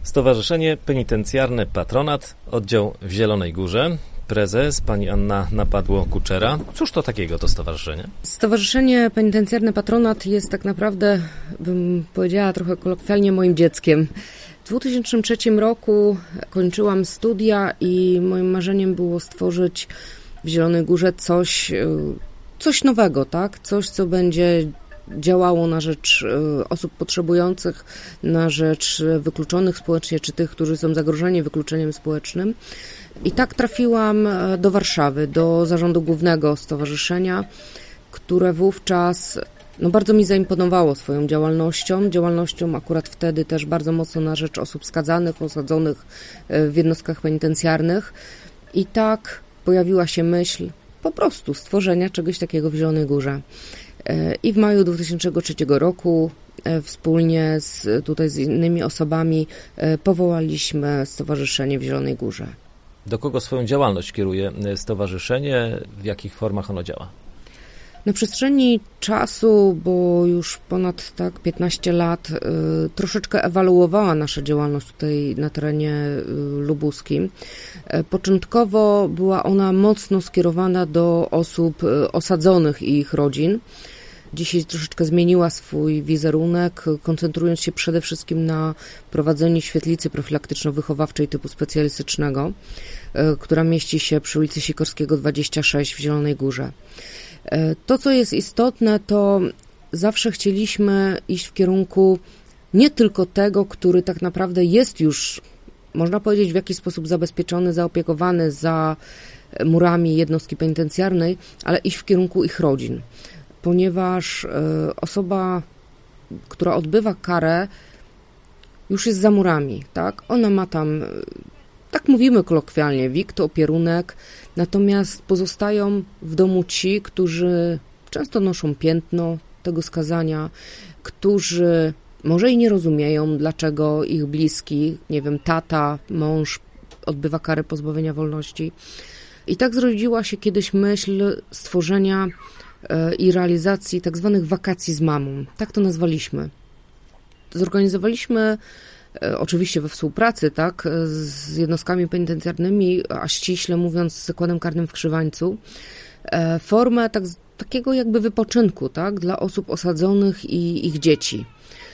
Stowarzyszenie Penitencjarne Patronat, oddział w Zielonej Górze. Prezes, pani Anna Napadło-Kuczera. Cóż to takiego to stowarzyszenie? Stowarzyszenie Penitencjarne Patronat jest tak naprawdę, bym powiedziała trochę kolokwialnie, moim dzieckiem. W 2003 roku kończyłam studia i moim marzeniem było stworzyć w Zielonej Górze coś nowego, tak? Coś, co będzie działało na rzecz osób potrzebujących, na rzecz wykluczonych społecznie, czy tych, którzy są zagrożeni wykluczeniem społecznym. I tak trafiłam do Warszawy, do zarządu głównego stowarzyszenia, które wówczas bardzo mi zaimponowało swoją działalnością akurat wtedy też bardzo mocno na rzecz osób skazanych, osadzonych w jednostkach penitencjarnych. I tak pojawiła się myśl po prostu stworzenia czegoś takiego w Zielonej Górze. I w maju 2003 roku wspólnie z innymi osobami powołaliśmy stowarzyszenie w Zielonej Górze. Do kogo swoją działalność kieruje stowarzyszenie? W jakich formach ono działa? Na przestrzeni czasu, bo już ponad 15 lat, troszeczkę ewaluowała nasza działalność tutaj na terenie lubuskim. Początkowo była ona mocno skierowana do osób osadzonych i ich rodzin. Dzisiaj troszeczkę zmieniła swój wizerunek, koncentrując się przede wszystkim na prowadzeniu świetlicy profilaktyczno-wychowawczej typu specjalistycznego, która mieści się przy ulicy Sikorskiego 26 w Zielonej Górze. To, co jest istotne, to zawsze chcieliśmy iść w kierunku nie tylko tego, który tak naprawdę jest już, można powiedzieć, w jakiś sposób zabezpieczony, zaopiekowany za murami jednostki penitencjarnej, ale iść w kierunku ich rodzin. Ponieważ osoba, która odbywa karę, już jest za murami, tak? Ona ma tam, tak mówimy kolokwialnie, wikt, opierunek, natomiast pozostają w domu ci, którzy często noszą piętno tego skazania, którzy może i nie rozumieją, dlaczego ich bliski, nie wiem, tata, mąż odbywa karę pozbawienia wolności. I tak zrodziła się kiedyś myśl stworzenia i realizacji tak zwanych wakacji z mamą. Tak to nazwaliśmy. Zorganizowaliśmy, oczywiście we współpracy, tak, z jednostkami penitencjarnymi, a ściśle mówiąc z Zakładem Karnym w Krzywańcu, formę takiego jakby wypoczynku, tak, dla osób osadzonych i ich dzieci.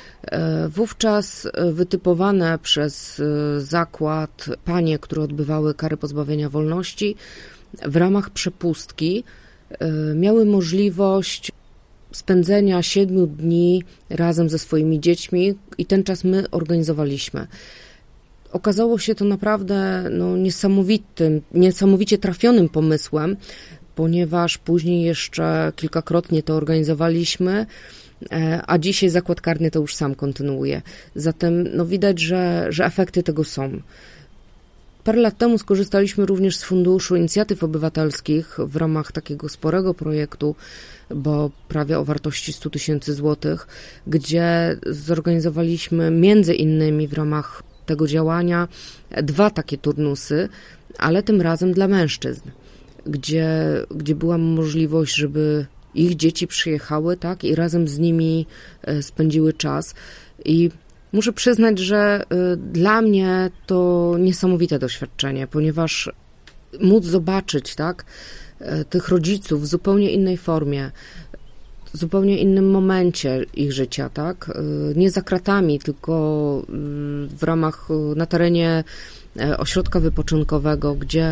Wówczas wytypowane przez zakład panie, które odbywały kary pozbawienia wolności, w ramach przepustki miały możliwość spędzenia 7 dni razem ze swoimi dziećmi i ten czas my organizowaliśmy. Okazało się to naprawdę niesamowicie trafionym pomysłem, ponieważ później jeszcze kilkakrotnie to organizowaliśmy, a dzisiaj Zakład Karny to już sam kontynuuje. Zatem widać, że efekty tego są. Parę lat temu skorzystaliśmy również z Funduszu Inicjatyw Obywatelskich w ramach takiego sporego projektu, bo prawie o wartości 100 000 złotych, gdzie zorganizowaliśmy między innymi w ramach tego działania 2 takie turnusy, ale tym razem dla mężczyzn, gdzie była możliwość, żeby ich dzieci przyjechały, tak, i razem z nimi spędziły czas. I muszę przyznać, że dla mnie to niesamowite doświadczenie, ponieważ móc zobaczyć, tak, tych rodziców w zupełnie innej formie, w zupełnie innym momencie ich życia, tak, nie za kratami, tylko w ramach, na terenie ośrodka wypoczynkowego, gdzie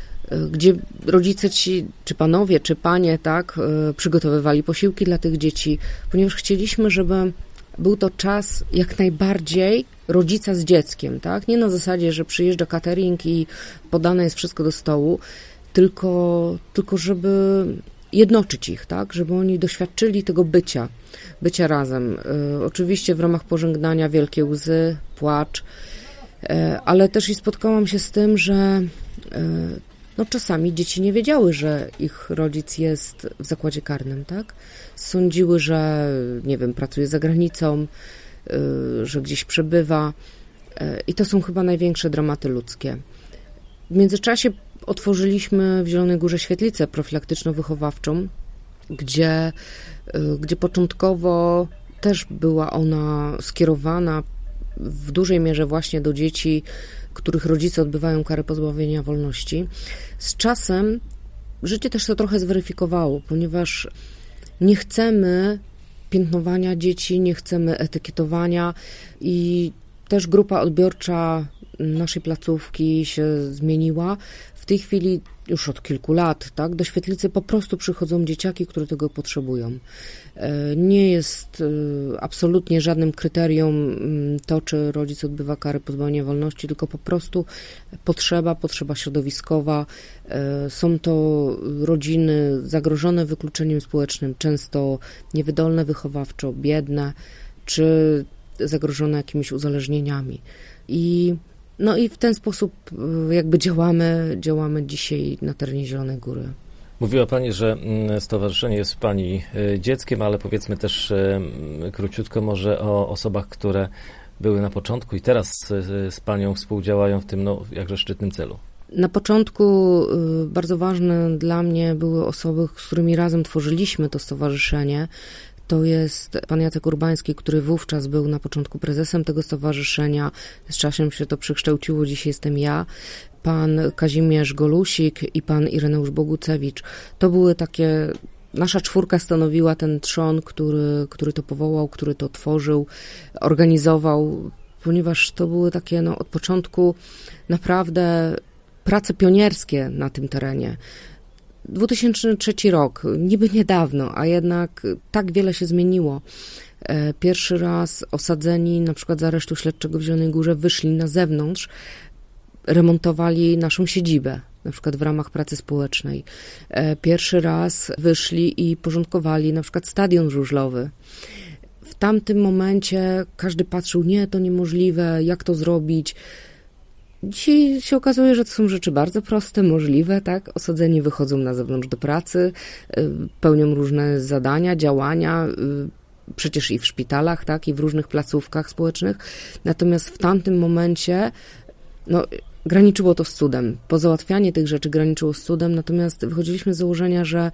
rodzice ci, czy panowie, czy panie, tak, przygotowywali posiłki dla tych dzieci, ponieważ chcieliśmy, żeby był to czas jak najbardziej rodzica z dzieckiem, tak? Nie na zasadzie, że przyjeżdża catering i podane jest wszystko do stołu, tylko żeby jednoczyć ich, tak? Żeby oni doświadczyli tego bycia razem. Oczywiście w ramach pożegnania wielkie łzy, płacz, ale też i spotkałam się z tym, że czasami dzieci nie wiedziały, że ich rodzic jest w zakładzie karnym, tak? Sądziły, że, nie wiem, pracuje za granicą, że gdzieś przebywa i to są chyba największe dramaty ludzkie. W międzyczasie otworzyliśmy w Zielonej Górze świetlicę profilaktyczno-wychowawczą, gdzie początkowo też była ona skierowana w dużej mierze właśnie do dzieci, których rodzice odbywają karę pozbawienia wolności. Z czasem życie też to trochę zweryfikowało, ponieważ nie chcemy piętnowania dzieci, nie chcemy etykietowania i też grupa odbiorcza naszej placówki się zmieniła. W tej chwili już od kilku lat, tak, do świetlicy po prostu przychodzą dzieciaki, które tego potrzebują. Nie jest absolutnie żadnym kryterium to, czy rodzic odbywa karę pozbawienia wolności, tylko po prostu potrzeba środowiskowa. Są to rodziny zagrożone wykluczeniem społecznym, często niewydolne wychowawczo, biedne, czy zagrożone jakimiś uzależnieniami. I w ten sposób jakby działamy dzisiaj na terenie Zielonej Góry. Mówiła Pani, że stowarzyszenie jest Pani dzieckiem, ale powiedzmy też króciutko może o osobach, które były na początku i teraz z Panią współdziałają w tym jakże szczytnym celu. Na początku bardzo ważne dla mnie były osoby, z którymi razem tworzyliśmy to stowarzyszenie. To jest pan Jacek Urbański, który wówczas był na początku prezesem tego stowarzyszenia. Z czasem się to przekształciło, dzisiaj jestem ja. Pan Kazimierz Golusik i pan Ireneusz Bogucewicz. To były takie... Nasza czwórka stanowiła ten trzon, który to powołał, który to tworzył, organizował, ponieważ to były takie od początku naprawdę prace pionierskie na tym terenie. 2003 rok, niby niedawno, a jednak tak wiele się zmieniło. Pierwszy raz osadzeni na przykład z aresztu śledczego w Zielonej Górze wyszli na zewnątrz, remontowali naszą siedzibę, na przykład w ramach pracy społecznej. Pierwszy raz wyszli i porządkowali na przykład stadion żużlowy. W tamtym momencie każdy patrzył, nie, to niemożliwe, jak to zrobić. Dzisiaj się okazuje, że to są rzeczy bardzo proste, możliwe, tak? Osadzeni wychodzą na zewnątrz do pracy, pełnią różne zadania, działania, przecież i w szpitalach, tak? I w różnych placówkach społecznych. Natomiast w tamtym momencie, graniczyło to z cudem. Pozałatwianie tych rzeczy graniczyło z cudem, natomiast wychodziliśmy z założenia, że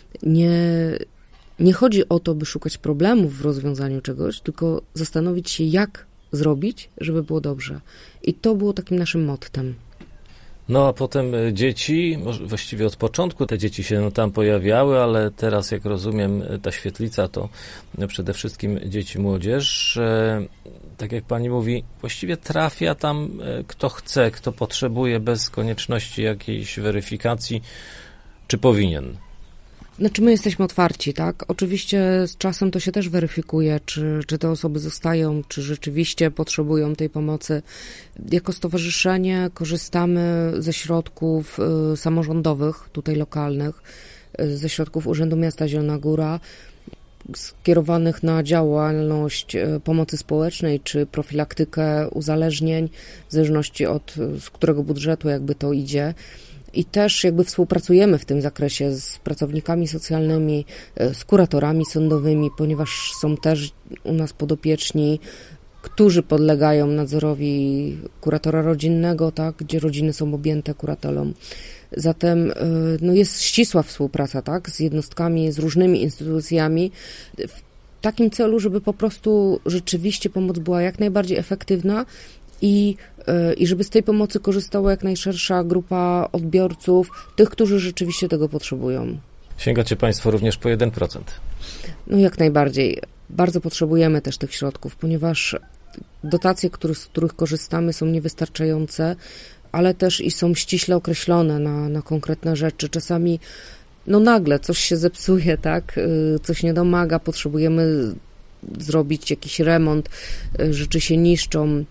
nie chodzi o to, by szukać problemów w rozwiązaniu czegoś, tylko zastanowić się, jak zrobić, żeby było dobrze. I to było takim naszym mottem. A potem dzieci, właściwie od początku te dzieci się tam pojawiały, ale teraz, jak rozumiem, ta świetlica to przede wszystkim dzieci, młodzież. Tak jak pani mówi, właściwie trafia tam kto chce, kto potrzebuje, bez konieczności jakiejś weryfikacji, czy powinien. My jesteśmy otwarci, tak? Oczywiście z czasem to się też weryfikuje, czy te osoby zostają, czy rzeczywiście potrzebują tej pomocy. Jako stowarzyszenie korzystamy ze środków samorządowych, tutaj lokalnych, ze środków Urzędu Miasta Zielona Góra, skierowanych na działalność pomocy społecznej, czy profilaktykę uzależnień, w zależności z którego budżetu jakby to idzie. I też współpracujemy w tym zakresie z pracownikami socjalnymi, z kuratorami sądowymi, ponieważ są też u nas podopieczni, którzy podlegają nadzorowi kuratora rodzinnego, tak, gdzie rodziny są objęte kuratelą. Zatem jest ścisła współpraca, tak, z jednostkami, z różnymi instytucjami w takim celu, żeby po prostu rzeczywiście pomoc była jak najbardziej efektywna i żeby z tej pomocy korzystała jak najszersza grupa odbiorców, tych, którzy rzeczywiście tego potrzebują. Sięgacie Państwo również po 1%? Jak najbardziej. Bardzo potrzebujemy też tych środków, ponieważ dotacje, z których korzystamy, są niewystarczające, ale też i są ściśle określone na konkretne rzeczy. Czasami nagle coś się zepsuje, tak? Coś nie domaga, potrzebujemy zrobić jakiś remont, rzeczy się niszczą.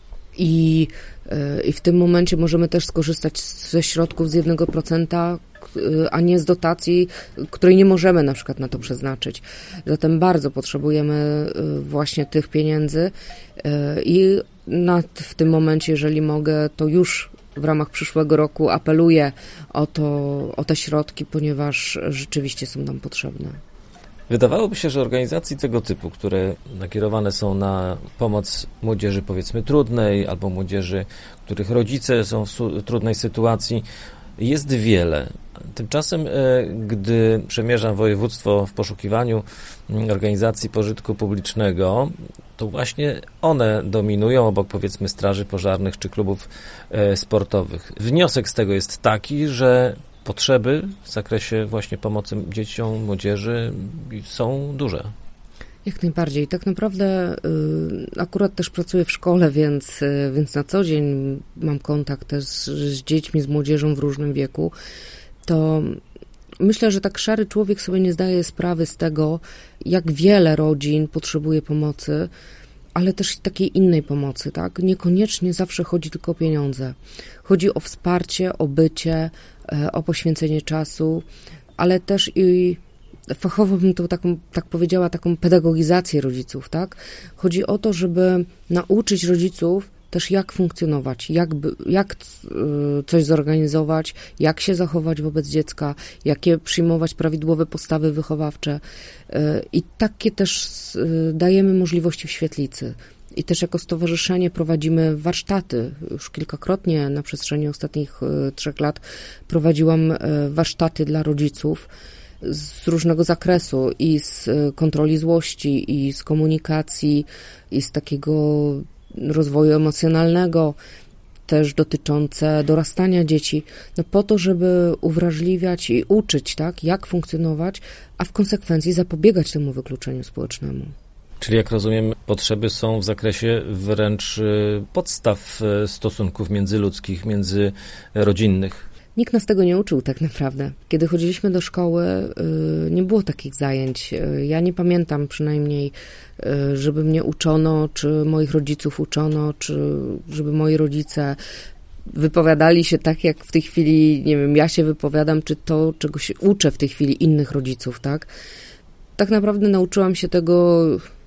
I w tym momencie możemy też skorzystać ze środków z 1%, a nie z dotacji, której nie możemy na przykład na to przeznaczyć. Zatem bardzo potrzebujemy właśnie tych pieniędzy i w tym momencie, jeżeli mogę, to już w ramach przyszłego roku apeluję o te środki, ponieważ rzeczywiście są nam potrzebne. Wydawałoby się, że organizacji tego typu, które nakierowane są na pomoc młodzieży powiedzmy trudnej, albo młodzieży, których rodzice są w trudnej sytuacji, jest wiele. Tymczasem, gdy przemierzam województwo w poszukiwaniu organizacji pożytku publicznego, to właśnie one dominują obok, powiedzmy, straży pożarnych czy klubów sportowych. Wniosek z tego jest taki, że potrzeby w zakresie właśnie pomocy dzieciom, młodzieży są duże. Jak najbardziej. Tak naprawdę akurat też pracuję w szkole, więc na co dzień mam kontakt też z dziećmi, z młodzieżą w różnym wieku. To myślę, że tak szary człowiek sobie nie zdaje sprawy z tego, jak wiele rodzin potrzebuje pomocy, ale też takiej innej pomocy, tak? Niekoniecznie zawsze chodzi tylko o pieniądze. Chodzi o wsparcie, o bycie, o poświęcenie czasu, ale też i fachowo bym to tak powiedziała, taką pedagogizację rodziców, tak? Chodzi o to, żeby nauczyć rodziców też jak funkcjonować, jak coś zorganizować, jak się zachować wobec dziecka, jakie przyjmować prawidłowe postawy wychowawcze. I takie też dajemy możliwości w Świetlicy. I też jako stowarzyszenie prowadzimy warsztaty. Już kilkakrotnie na przestrzeni ostatnich 3 lat prowadziłam warsztaty dla rodziców z różnego zakresu i z kontroli złości, i z komunikacji, i z takiego rozwoju emocjonalnego, też dotyczące dorastania dzieci, no po to, żeby uwrażliwiać i uczyć, tak, jak funkcjonować, a w konsekwencji zapobiegać temu wykluczeniu społecznemu. Czyli jak rozumiem, potrzeby są w zakresie wręcz podstaw stosunków międzyludzkich, międzyrodzinnych. Nikt nas tego nie uczył tak naprawdę. Kiedy chodziliśmy do szkoły, nie było takich zajęć. Ja nie pamiętam przynajmniej, żeby mnie uczono, czy moich rodziców uczono, czy żeby moi rodzice wypowiadali się tak, jak w tej chwili, nie wiem, ja się wypowiadam, czy to, czego się uczę w tej chwili innych rodziców, tak? Tak naprawdę nauczyłam się tego,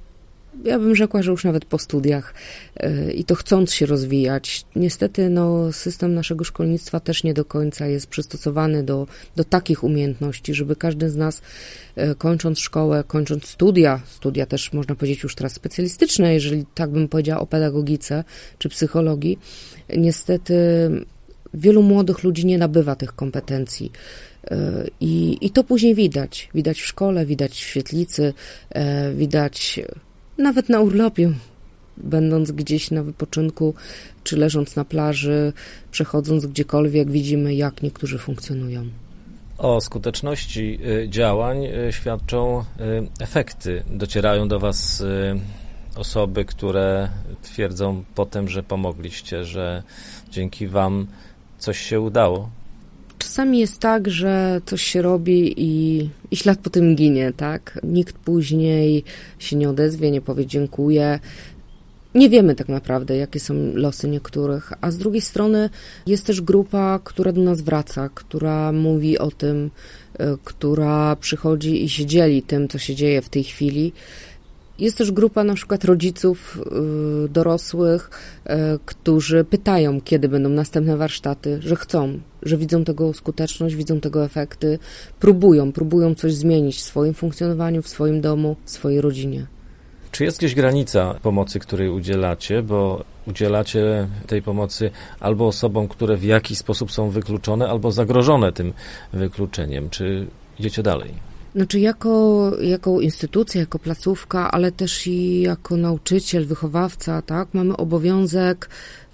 ja bym rzekła, że już nawet po studiach i to chcąc się rozwijać. Niestety system naszego szkolnictwa też nie do końca jest przystosowany do takich umiejętności, żeby każdy z nas kończąc szkołę, kończąc studia też można powiedzieć już teraz specjalistyczne, jeżeli tak bym powiedziała o pedagogice czy psychologii, niestety wielu młodych ludzi nie nabywa tych kompetencji. I to później widać. Widać w szkole, widać w Świetlicy, widać nawet na urlopie, będąc gdzieś na wypoczynku, czy leżąc na plaży, przechodząc gdziekolwiek, widzimy, jak niektórzy funkcjonują. O skuteczności działań świadczą efekty. Docierają do Was osoby, które twierdzą potem, że pomogliście, że dzięki Wam coś się udało. Czasami jest tak, że coś się robi i ślad po tym ginie, tak? Nikt później się nie odezwie, nie powie dziękuję. Nie wiemy tak naprawdę, jakie są losy niektórych, a z drugiej strony jest też grupa, która do nas wraca, która mówi o tym, która przychodzi i się dzieli tym, co się dzieje w tej chwili. Jest też grupa na przykład rodziców dorosłych, którzy pytają, kiedy będą następne warsztaty, że chcą, że widzą tego skuteczność, widzą tego efekty, próbują coś zmienić w swoim funkcjonowaniu, w swoim domu, w swojej rodzinie. Czy jest gdzieś granica pomocy, której udzielacie, bo udzielacie tej pomocy albo osobom, które w jakiś sposób są wykluczone, albo zagrożone tym wykluczeniem? Czy idziecie dalej? Znaczy jako instytucja, jako placówka, ale też i jako nauczyciel, wychowawca, tak, mamy obowiązek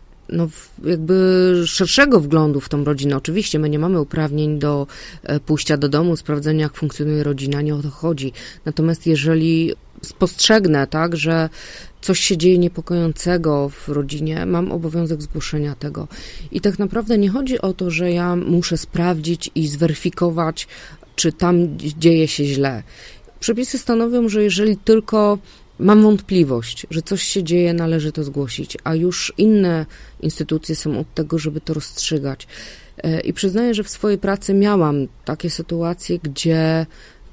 jakby szerszego wglądu w tą rodzinę. Oczywiście my nie mamy uprawnień do pójścia do domu, sprawdzenia, jak funkcjonuje rodzina, nie o to chodzi. Natomiast jeżeli spostrzegnę, tak, że coś się dzieje niepokojącego w rodzinie, mam obowiązek zgłoszenia tego. I tak naprawdę nie chodzi o to, że ja muszę sprawdzić i zweryfikować, czy tam dzieje się źle. Przepisy stanowią, że jeżeli tylko mam wątpliwość, że coś się dzieje, należy to zgłosić, a już inne instytucje są od tego, żeby to rozstrzygać. I przyznaję, że w swojej pracy miałam takie sytuacje, gdzie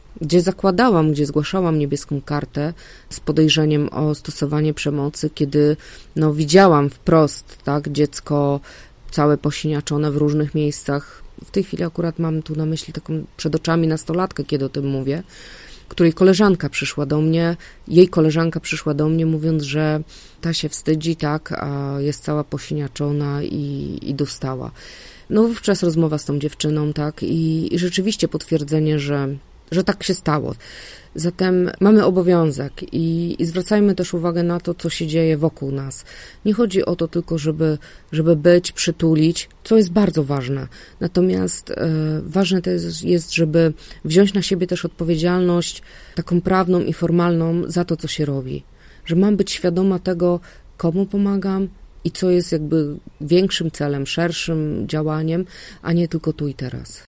gdzie zgłaszałam niebieską kartę z podejrzeniem o stosowanie przemocy, kiedy widziałam wprost, tak, dziecko całe posiniaczone w różnych miejscach. W tej chwili akurat mam tu na myśli taką przed oczami nastolatkę, kiedy o tym mówię. której koleżanka przyszła do mnie, jej koleżanka przyszła do mnie, mówiąc, że ta się wstydzi, tak, a jest cała posiniaczona i dostała. No wówczas rozmowa z tą dziewczyną, tak, i rzeczywiście potwierdzenie, że tak się stało. Zatem mamy obowiązek i zwracajmy też uwagę na to, co się dzieje wokół nas. Nie chodzi o to tylko, żeby być, przytulić, co jest bardzo ważne. Natomiast ważne to jest, żeby wziąć na siebie też odpowiedzialność taką prawną i formalną za to, co się robi. Że mam być świadoma tego, komu pomagam i co jest jakby większym celem, szerszym działaniem, a nie tylko tu i teraz.